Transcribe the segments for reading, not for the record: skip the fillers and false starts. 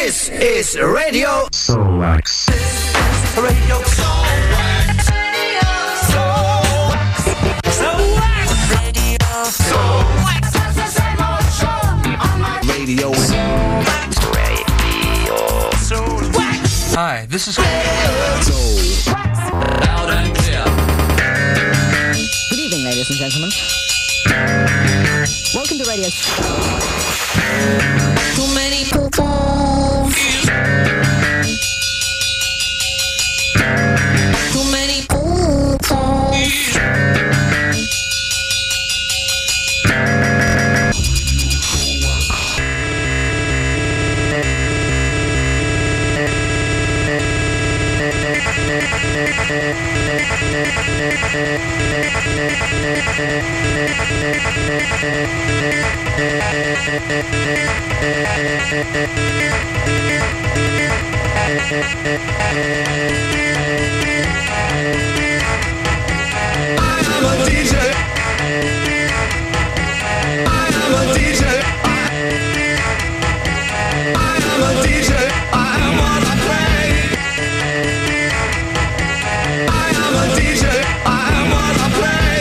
This is Radio Soulwax. Radio Soulwax. Radio Hi, this is Soul. Loud and clear. Good evening, ladies and gentlemen. Welcome to Radio. Too many people. Too many people. I'm a DJ. I'm a DJ. I'm a DJ. I am what I play. I am a DJ. I am what I play.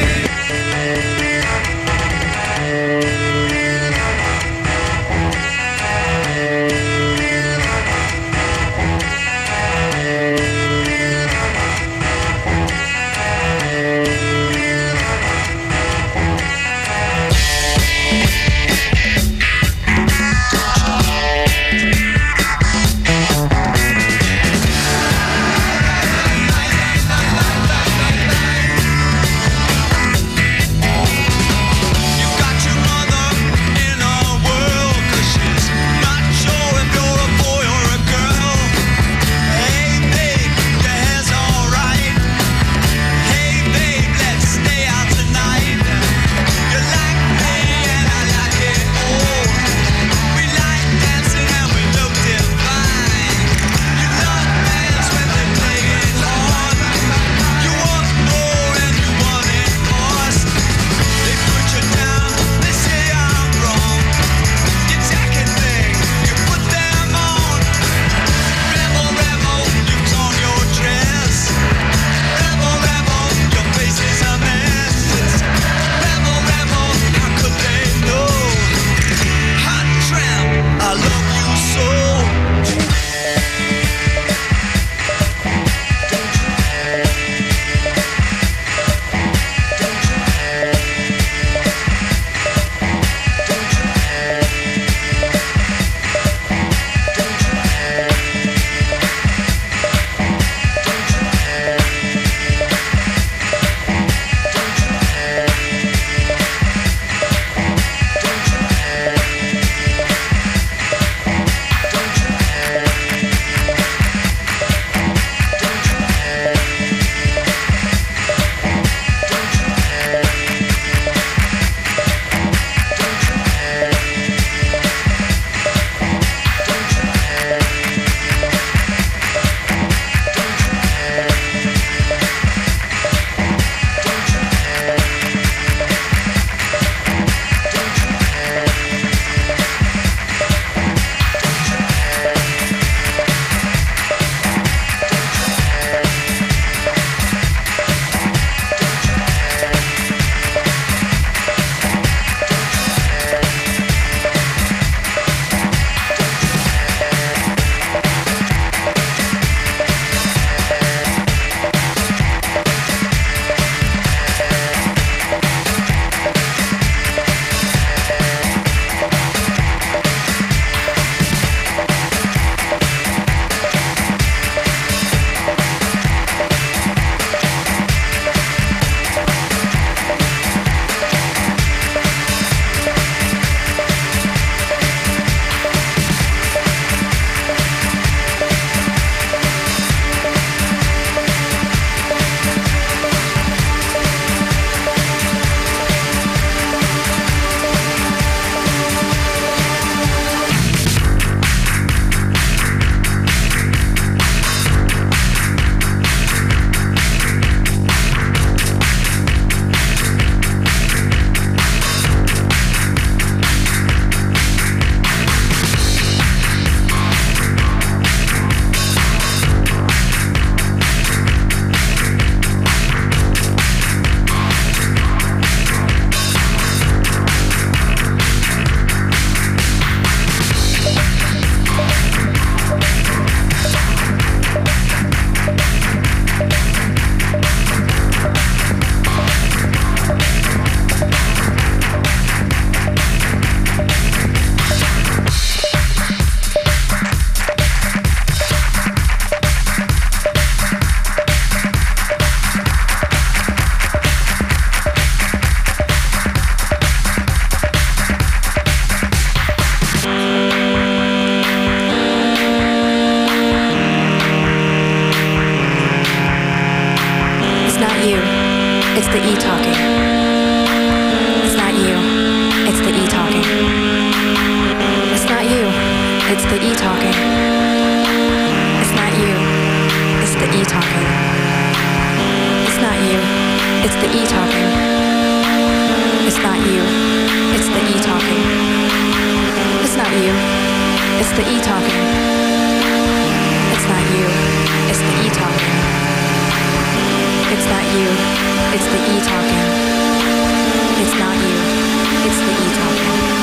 the E talking. It's not you, it's the E talking. It's not you, it's the E talking. It's not you, it's the E talking. It's not you, it's the E talking. It's not you, it's the E talking. It's not you, it's the E talking. It's not you, it's the E talking. It's not you, it's the E talking. It's not you, it's the E talking.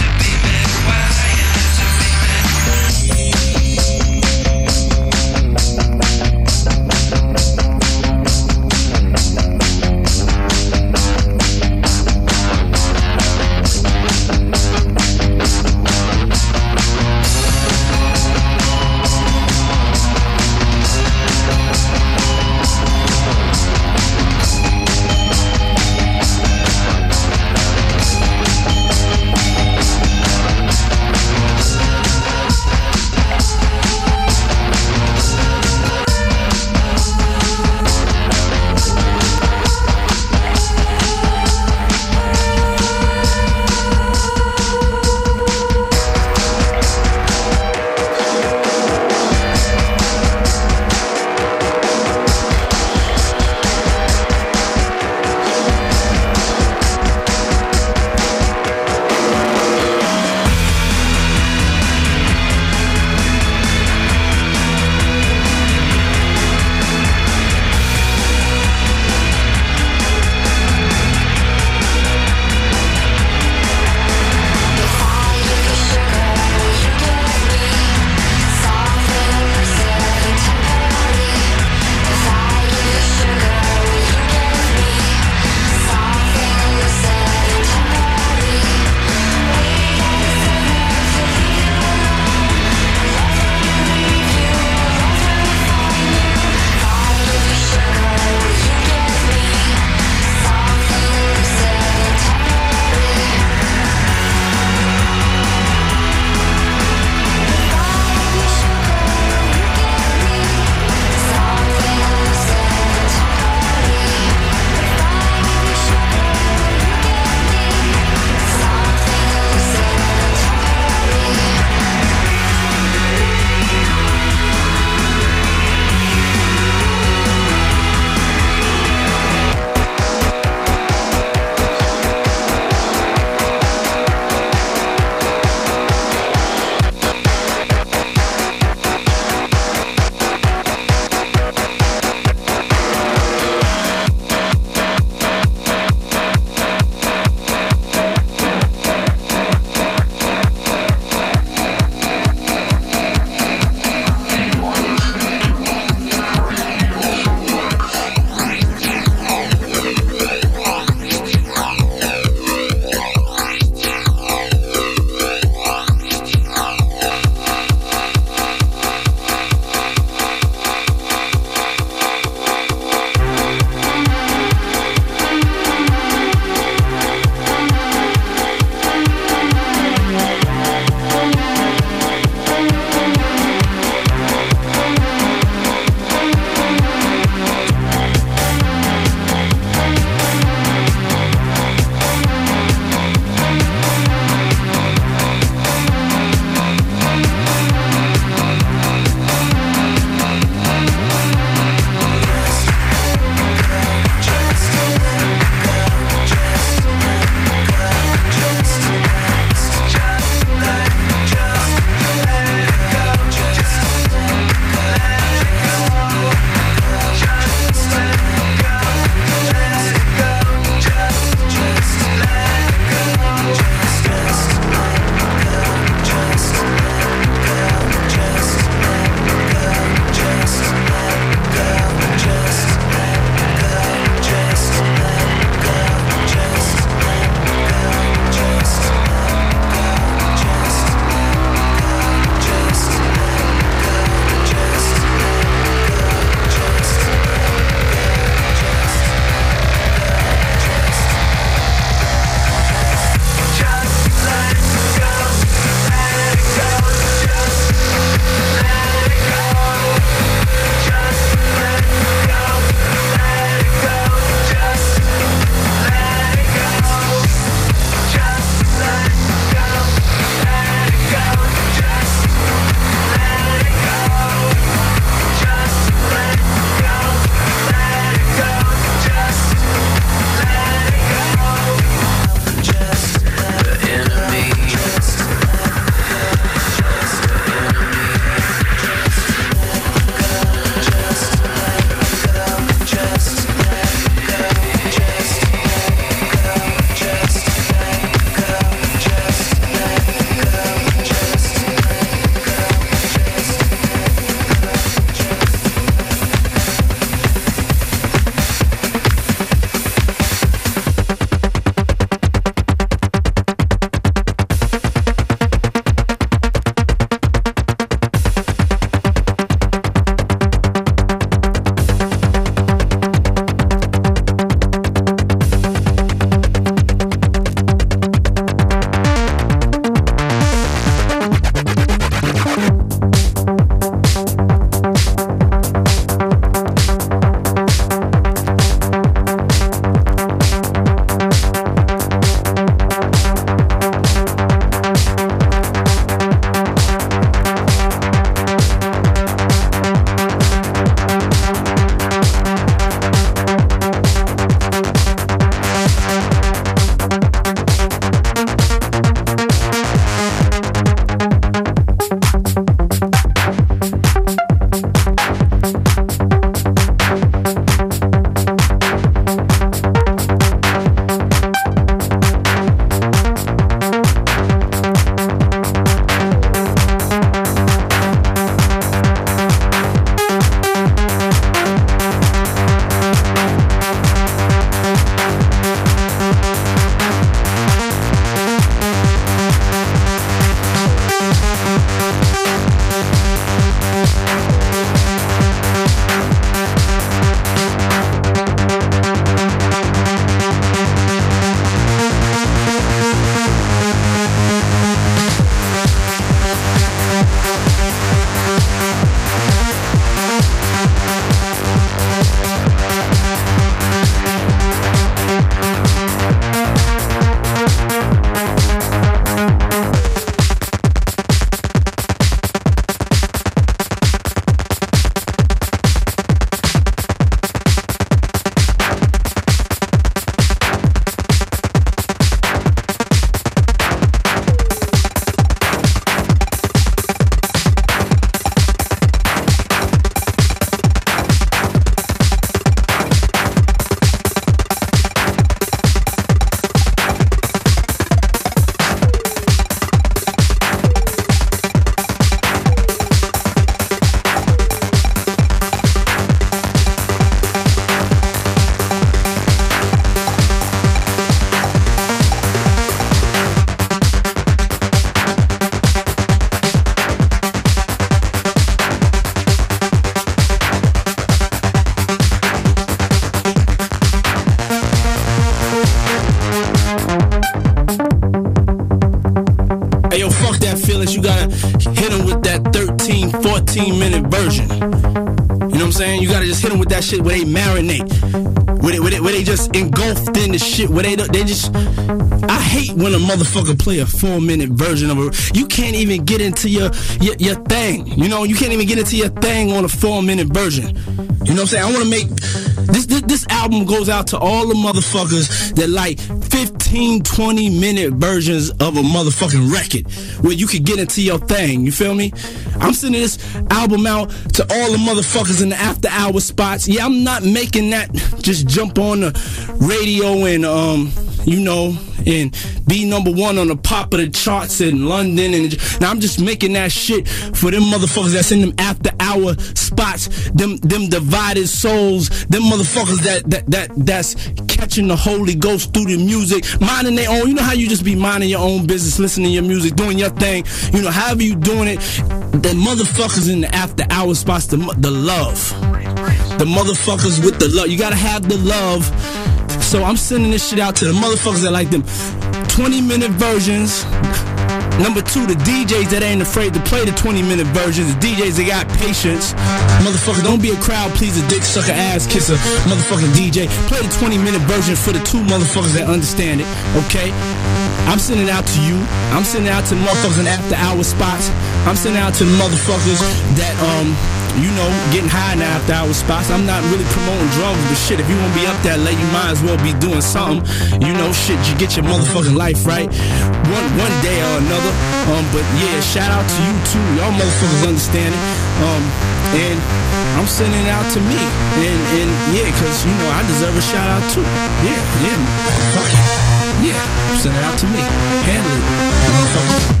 15-minute version. You know what I'm saying? You gotta just hit them with that shit where they marinate. Where they just engulfed in the shit. Where they just... I hate when a motherfucker play a 4-minute version of a... You can't even get into your thing. You know, you can't even get into your thing on a 4-minute version. You know what I'm saying? I want to make... This album goes out to all the motherfuckers that like 15, 20-minute versions of a motherfucking record where you could get into your thing. You feel me? I'm sending this album out to all the motherfuckers in the after-hour spots. Yeah, I'm not making that just jump on the radio and, you know, and be number one on the pop of the charts in London. And now I'm just making that shit for them motherfuckers that's in them after-hour spots, them divided souls, them motherfuckers that's catching the Holy Ghost through the music, minding their own. You know how you just be minding your own business, listening to your music, doing your thing. You know, however you doing it, the motherfuckers in the after-hour spots, the love. The motherfuckers with the love. You gotta have the love. So I'm sending this shit out to the motherfuckers that like them 20-minute versions. Number 2, the DJs that ain't afraid to play the 20-minute versions. The DJs that got patience. Motherfucker, don't be a crowd pleaser, dick sucker, ass kisser, motherfucking DJ. Play the 20-minute version for the 2 motherfuckers that understand it, okay? I'm sending it out to you. I'm sending it out to the motherfuckers in after-hour spots. I'm sending it out to the motherfuckers that, you know, getting high in the after-hour spots. I'm not really promoting drugs, but shit, if you won't be up that late, you might as well be doing something. You know, shit, you get your motherfucking life right one day or another. But yeah, shout out to you too. Y'all motherfuckers understand it. And I'm sending it out to me. And yeah, cause you know I deserve a shout out too. Yeah, fuck it. Yeah, send it out to me. Handle it, motherfuckers.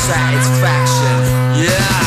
satisfaction. Yeah.